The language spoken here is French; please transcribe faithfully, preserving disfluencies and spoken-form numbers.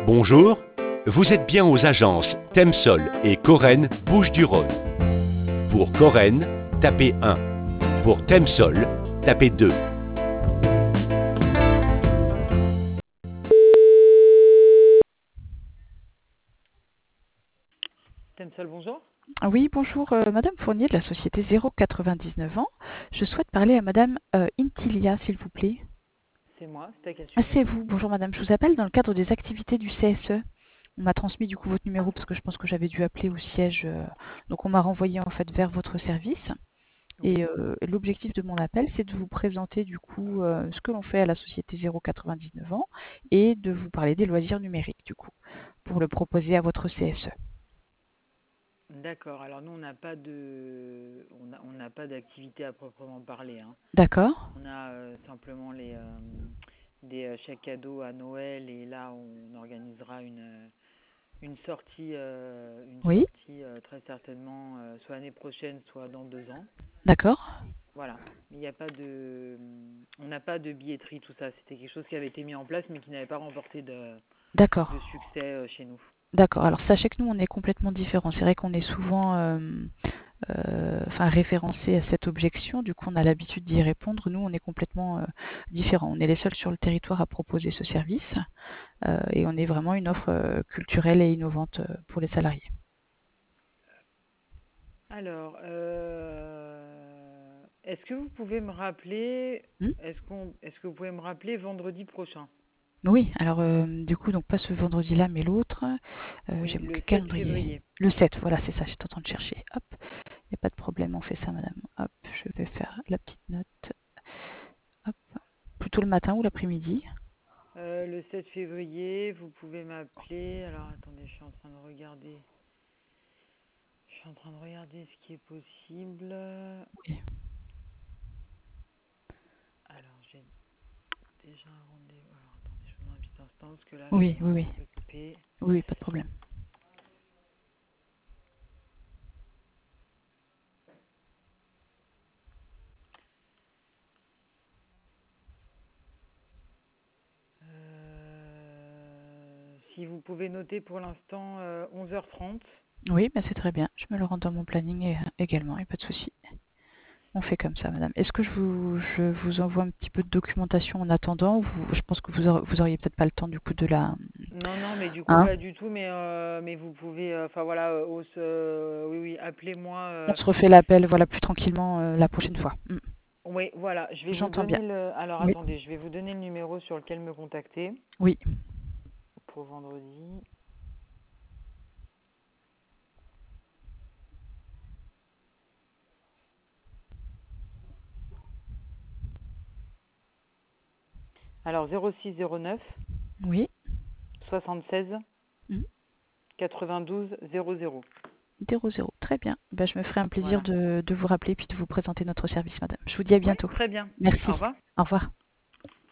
Bonjour, vous êtes bien aux agences Themsol et Coren Bouches-du-Rhône. Pour Coren, tapez un. Pour Themsol, tapez deux. Themsol, bonjour. Oui, bonjour, euh, Madame Fournier de la société zéro quatre-vingt-dix-neuf ans. Je souhaite parler à Madame euh, Intilia, s'il vous plaît. C'est moi, c'est à quel Ah, sujet? c'est vous. Bonjour Madame, je vous appelle dans le cadre des activités du C S E. On m'a transmis du coup votre numéro parce que je pense que j'avais dû appeler au siège. euh, donc on m'a renvoyé en fait vers votre service. Et Oui. euh, l'objectif de mon appel, c'est de vous présenter du coup euh, ce que l'on fait à la société zéro quatre-vingt-dix-neuf ans et de vous parler des loisirs numériques du coup, pour le proposer à votre C S E. D'accord. Alors nous, on n'a pas de, on a- on n'a pas d'activité à proprement parler, hein. D'accord? On a euh, simplement les euh, des euh, chèques cadeaux à Noël et là, on organisera une euh, une sortie, euh, une Oui? sortie euh, très certainement, euh, soit l'année prochaine, soit dans deux ans. D'accord? Voilà. Il n'y a pas de, on n'a pas de billetterie, tout ça. C'était quelque chose qui avait été mis en place, mais qui n'avait pas remporté de D'accord. de succès euh, chez nous. D'accord. Alors sachez que nous, on est complètement différents. C'est vrai qu'on est souvent euh, euh, enfin, référencé à cette objection. Du coup, on a l'habitude d'y répondre. Nous, on est complètement euh, différents. On est les seuls sur le territoire à proposer ce service euh, et on est vraiment une offre euh, culturelle et innovante euh, pour les salariés. Alors, euh, est-ce que vous pouvez me rappeler, Hmm. est-ce qu'on, est-ce que vous pouvez me rappeler vendredi prochain? Oui, alors euh, du coup, donc pas ce vendredi-là, mais l'autre. Euh, Oui, j'ai mon le sept calendrier. février. Le sept, voilà, c'est ça, j'étais en train de chercher. Hop, il n'y a pas de problème, on fait ça, madame. Hop, je vais faire la petite note. Hop, plutôt le matin ou l'après-midi. Euh, le sept février, vous pouvez m'appeler. Alors, attendez, je suis en train de regarder. Je suis en train de regarder ce qui est possible. Oui, Alors, j'ai déjà un rendez-vous. Alors, attendez, je vous demande un petit instant parce que là, je oui, suis oui, un oui, peu occupée. oui, pas de problème. Euh, si vous pouvez noter pour l'instant euh, onze heures trente. Oui, bah c'est très bien. Je me le rends dans mon planning et- également, et pas de souci. On fait comme ça, madame. Est-ce que je vous, je vous envoie un petit peu de documentation en attendant ou vous- je pense que vous, aurez- vous auriez peut-être pas le temps du coup de la... Non, non, mais du coup, Hein? pas du tout. Mais, euh, mais vous pouvez, euh, enfin voilà, euh, ose, euh, oui, oui, appelez-moi. On euh, se refait l'appel, voilà, plus tranquillement euh, la prochaine fois. Hmm. oui, voilà, je vais vous J'entends bien. donner le. Alors Oui, attendez, je vais vous donner le numéro sur lequel me contacter oui, pour vendredi. Alors zéro six zéro neuf oui. soixante-seize Hmm. quatre-vingt-douze zéro zéro. zéro zéro. Très bien. Bah, je me ferai un plaisir Voilà. de, de vous rappeler puis de vous présenter notre service, madame. Je vous dis à Oui, bientôt. très bien. Au Merci. revoir. Au revoir.